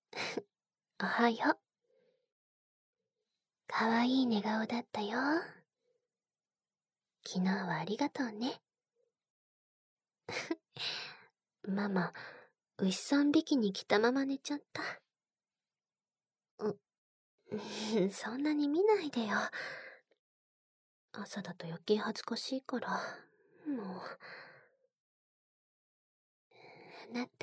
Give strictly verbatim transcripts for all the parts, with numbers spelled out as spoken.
おはよう。かわいい寝顔だったよ。昨日はありがとうね。ママ、牛さん匹に着たまま寝ちゃった。う、そんなに見ないでよ。朝だと余計恥ずかしいから、もう。なった？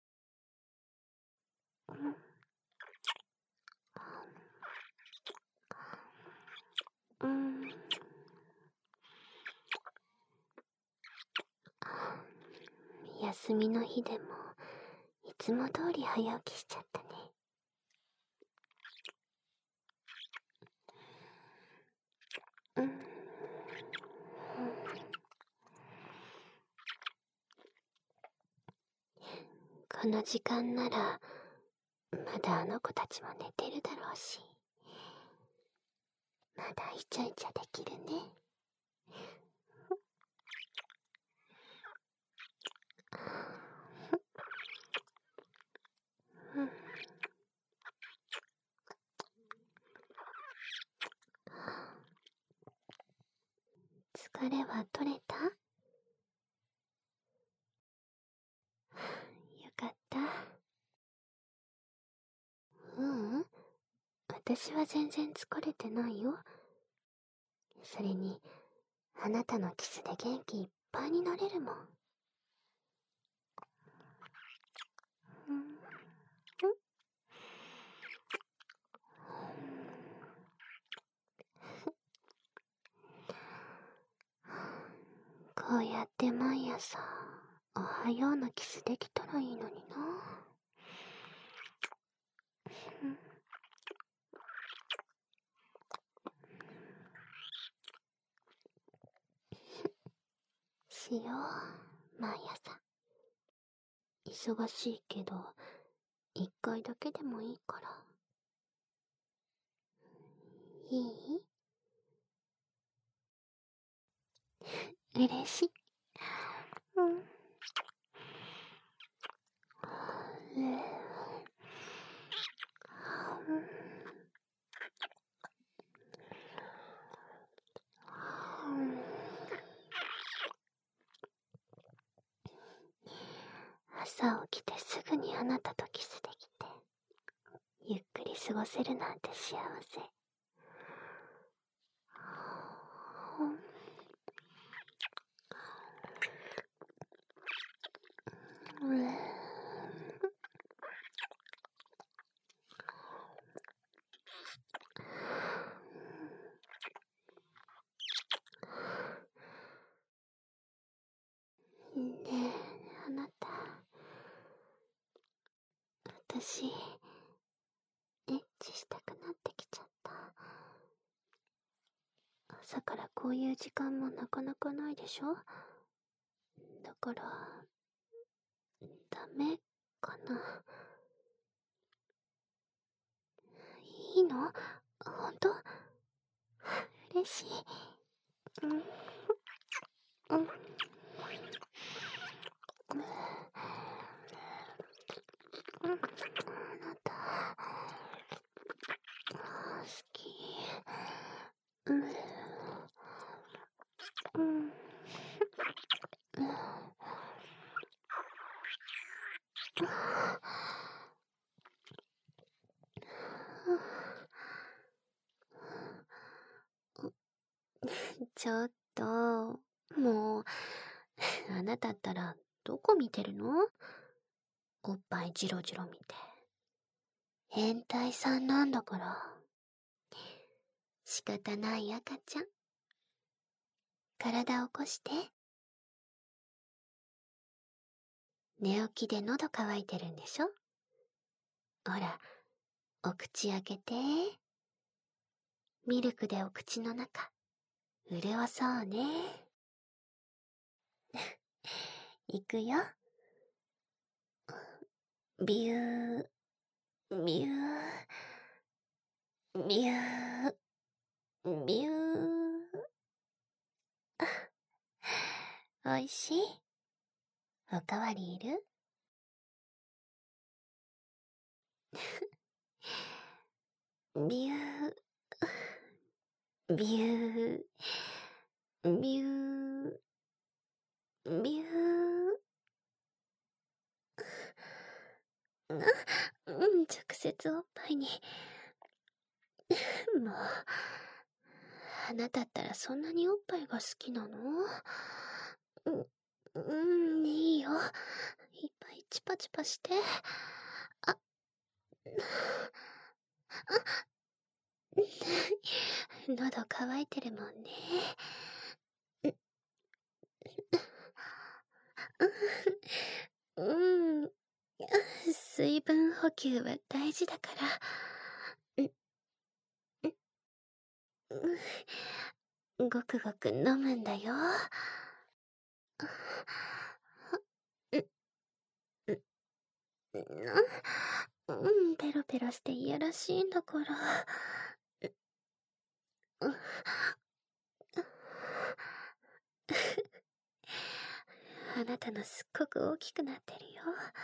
うん。休みの日でも、いつも通り早起きしちゃったね。うん。この時間なら、まだあの子たちも寝てるだろうし、まだイチャイチャできるね。うん。疲れは取れた？よかった。ううん。私は全然疲れてないよ。それに、あなたのキスで元気いっぱいになれるもん。うん。こうやって毎朝、おはようのキスできたらいいのにな。うん。しよう、毎朝。忙しいけど、一回だけでもいいから。いい？嬉しい。うん。朝起きてすぐにあなたとキスできて、ゆっくり過ごせるなんて幸せ。うん。ねえ、あなた。私、エッチしたくなってきちゃった。朝からこういう時間もなかなかないでしょ？だから、ダメかな。いいの？ほんと？嬉しい。うん。うん。うん。あなた、好き。うん。うん。ちょっと、もう、あなたったらどこ見てるの？おっぱいジロジロ見て。変態さんなんだから。仕方ない赤ちゃん。体起こして。寝起きで喉乾いてるんでしょ？ほら、お口開けて。ミルクでお口の中、潤そうね。いくよ。ビュー、ビュー、ビュー、ビュー。おいしい？おかわりいる？ ビュー、ビュー、ビュー、ビュー。な、うん、直接おっぱいに。もう、あなたったらそんなにおっぱいが好きなの？う、うん、いいよ。いっぱいチパチパして。あ、あ、喉乾いてるもんね。うん。水分補給は大事だから。ごくごく飲むんだよ。うん、ペロペロしていやらしいんだから。あなたのすっごく大きくなってるよ。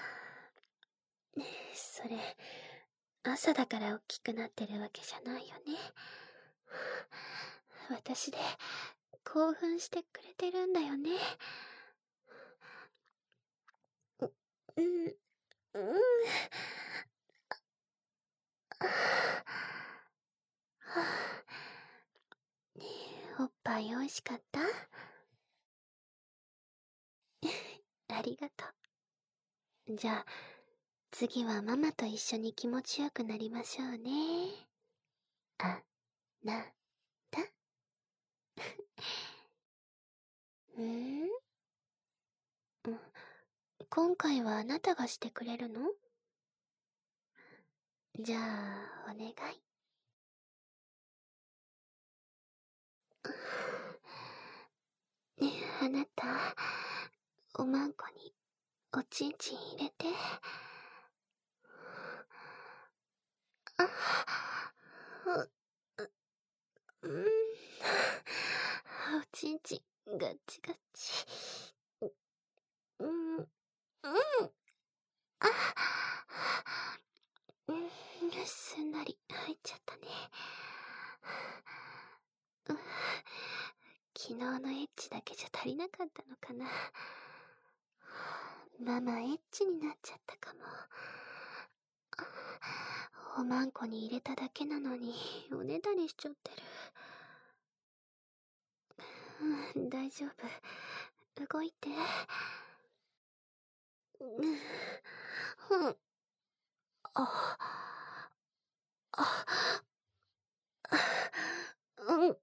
それ、朝だから大きくなってるわけじゃないよね。私で興奮してくれてるんだよね。うん、うん。おっぱい美味しかった？ありがとう。じゃあ、次はママと一緒に気持ちよくなりましょうね。あ、な、たんん今回はあなたがしてくれるの？じゃあ、お願い。ねえ、あなた、おまんこにおちんちん入れて。あ、う、うん、おちんちん、ガッチガッチ。うん、うん、あ、うん、すんなり入っちゃったね。うん、昨日のエッチだけじゃ足りなかったのかな。ママエッチになっちゃったかも。おまんこに入れただけなのにおねだりしちゃってる。うん、大丈夫。動いて。うん、うん、あ、あ、うん、うん、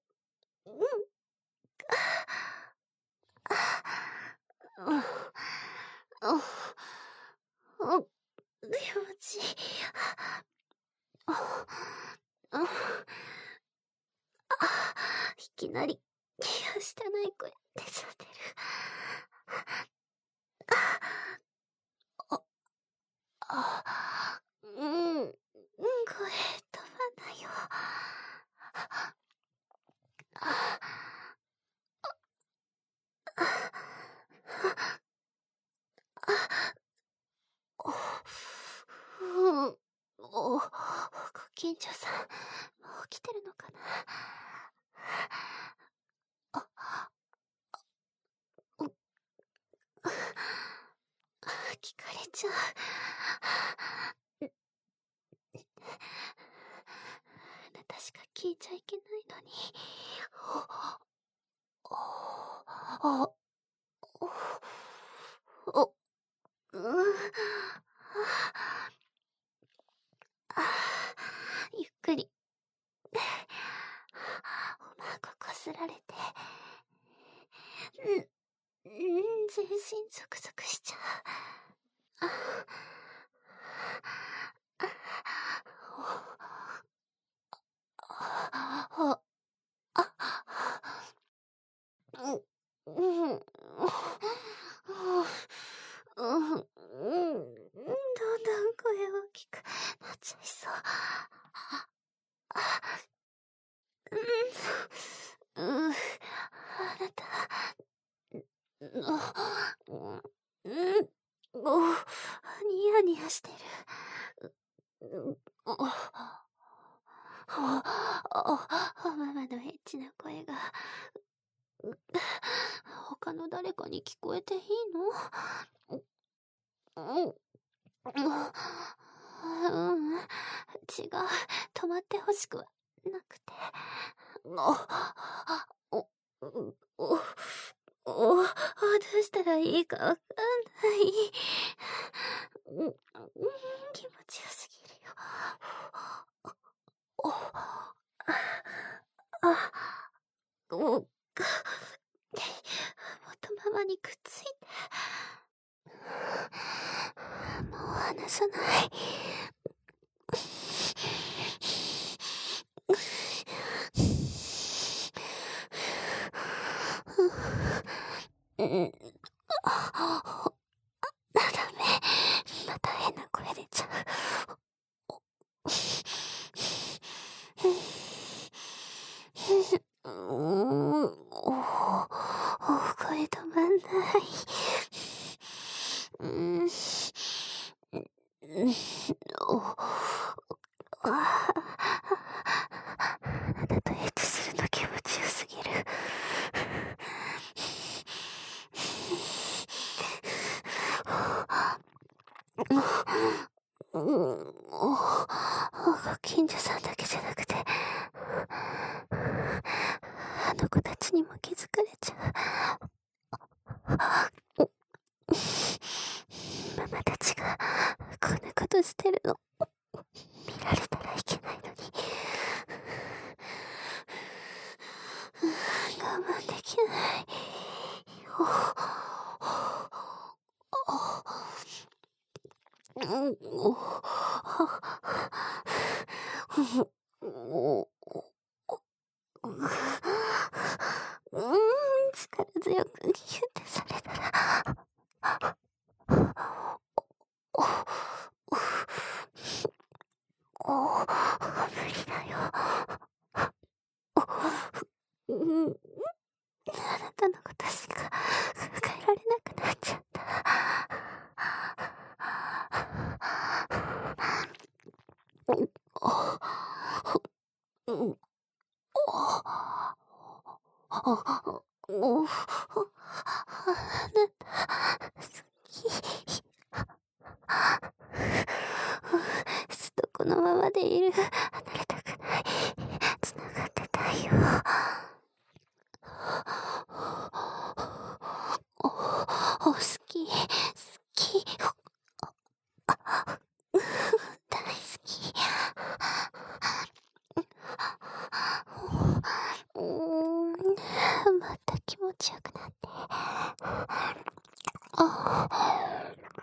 うん、うん、うん、気持ちいい。あ、あ、いきなり気がしたない声出ちゃってる。あ、あ、うん、声飛ばないよ。あ、うん、お、ご近所さん、もう起きてるのかな。あ、う、聞かれちゃう。あなたしか聞いちゃいけないのに。お、お、お、お、うん、あ、ゆっくり。おまんここすられて。うん、うん、全身ゾクゾクしちゃう。あ、あ、あ、うん、うん、うん、うん、うん、どんどん声大きくなっちゃいそう。うん、うん、あなた、うん、うん、お、ニヤニヤしてる。 お、お、お、ママのエッチな声が、他の誰かに聞こえていいの？うん、うん、違う、止まってほしくはなくて。お、お、お、お、どうしたらいいかわかんない。うん、気持ちよすぎるよ。お、あ、あ、お、もっとママにくっついて。もう離さない。うん、あ、ダメ。また変な声出ちゃう。うーん、お、お、声止まんない。うん、うん、お、あ、あなたとエッチするの気持ちよすぎる。うん、近所さんだけじゃなくて、あの子たちにも気づかれちゃう。ママたちがこんなことしてるの見られたらいけないのに、我慢できない。うん、力強くギュッてされたら、お、お、無理だよ。うん、あなたのことしか考えられなくなっちゃった。うん、うん、お、お、あなた、好き。ずっとこのままでいる。離れたくない。繋がってたいよ。お、お、好き。好き。大好き。うーん、また気持ちよくなって。あ、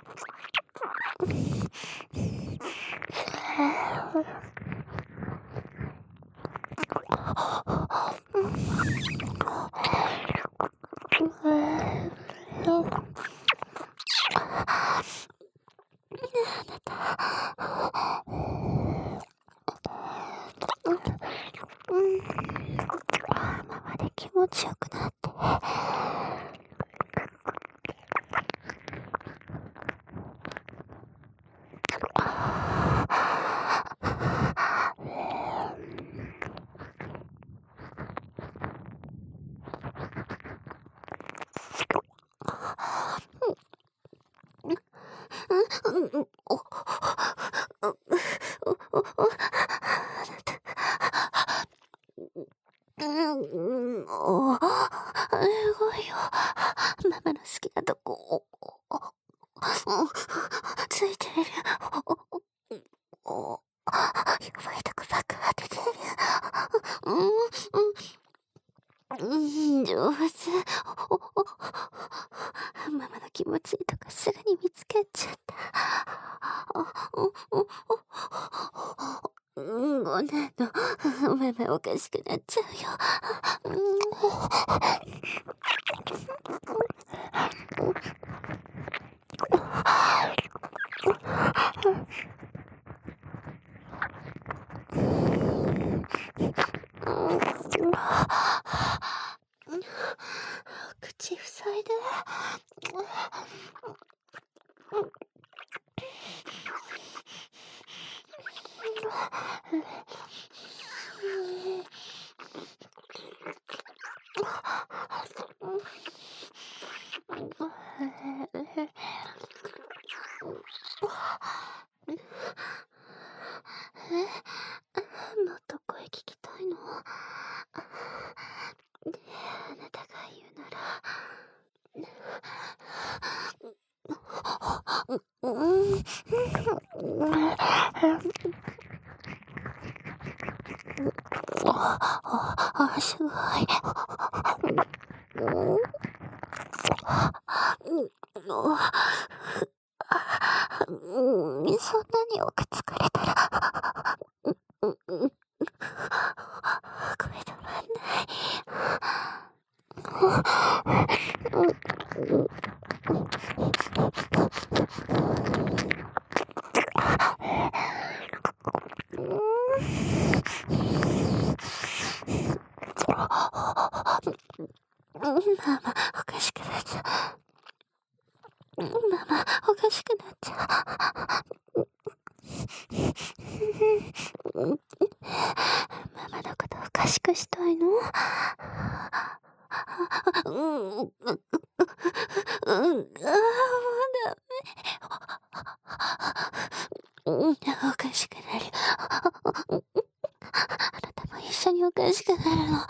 ママで気持ちよくなって。うん、うん、お、お、お、お、お、うん、お、すごいよ。ママの好きなとこ、お、お、お、ついてる。お、お、やばいとこばっか当ててる。うん、うん、うん、上手。お、お、ママの気持ちいいとかすぐに見つけちゃった。お、お、お、うん、こんなの、ママおかしくなっちゃうよ。うん、口塞いで。 え、もっと声聞きたいの？あなたが言うなら。うん、あ、すごい。うん、そんなによく疲れたら、うん、うん、声止まんない。ママ、おかしくなっちゃう。ママ、おかしくなっちゃう。ママのことおかしくしたいの？うん、うん、うん、あー、もうダメ。うん、おかしくなる。あなたも一緒におかしくなるの。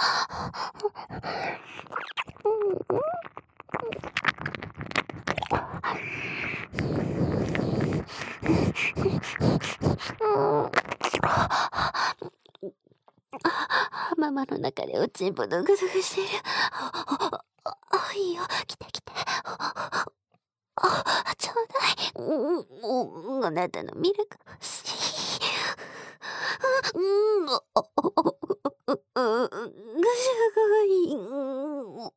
ママの中でおちんぽドグドグしてる。あ、いいよ、来て来て。あ、ちょうだい。うん、あなたのミルク欲しい。うん、うん、すごい。うん、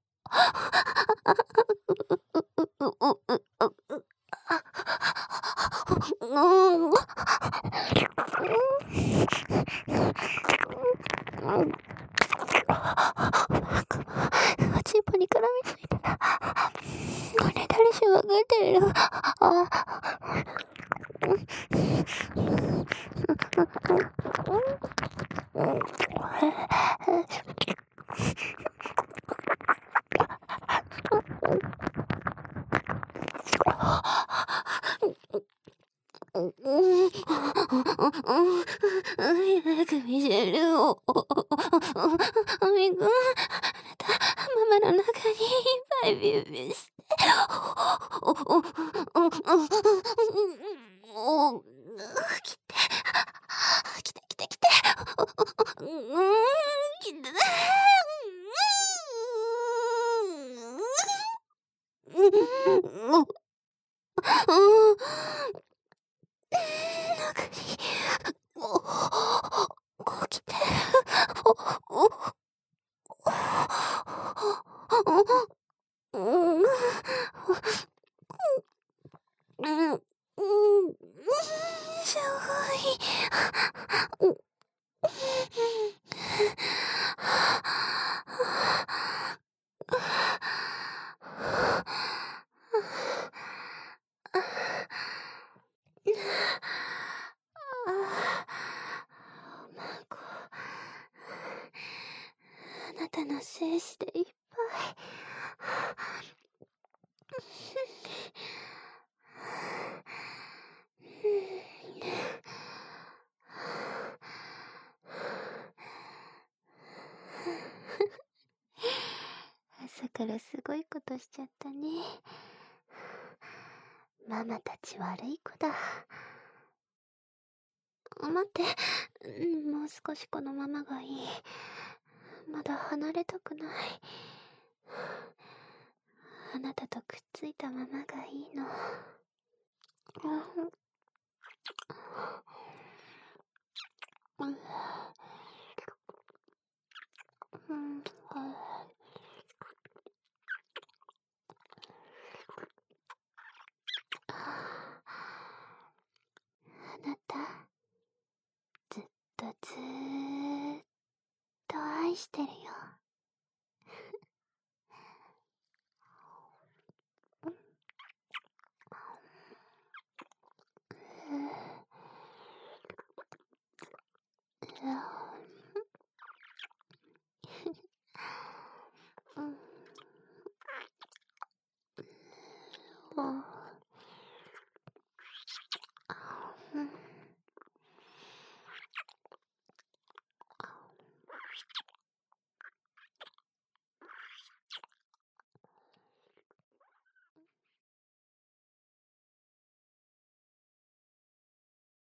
うん、おちんぽに絡みついたな。これ誰しもわかってるの？あ、うん、うん、早く見せるよ。おみくん、あなた、ママの中にいっぱいビュービューして。お、来て、来て来て来て。うん、来て。うん、うん、中に、お、こう来て。お、お、うん、うん、うん、うん、すごい。マコ、あなたの精子でいっぱい。朝からすごいことしちゃったね。ママたち悪い子だ。待って、もう少しこのままがいい。まだ離れたくない。あなたとくっついたままがいいの。うん、うん、あなた、ずっとずーっと愛してるよ。 うん